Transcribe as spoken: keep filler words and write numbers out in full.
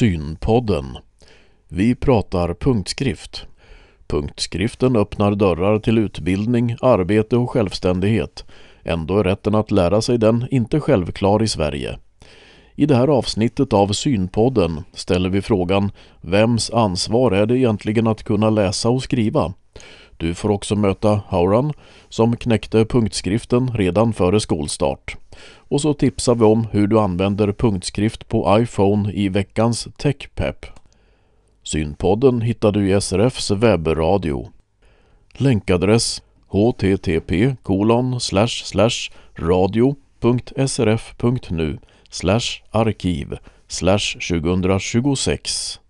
Synpodden. Vi pratar punktskrift. Punktskriften öppnar dörrar till utbildning, arbete och självständighet. Ändå är rätten att lära sig den inte självklar i Sverige. I det här avsnittet av Synpodden ställer vi frågan: vems ansvar är det egentligen att kunna läsa och skriva? Du får också möta Hauran som knäckte punktskriften redan före skolstart. Och så tipsar vi om hur du använder punktskrift på iPhone i veckans TechPep. Synpodden hittar du i S R F:s webbradio. Länkadress http kolon slash slash radio.srf.nu slash arkiv slash 2026.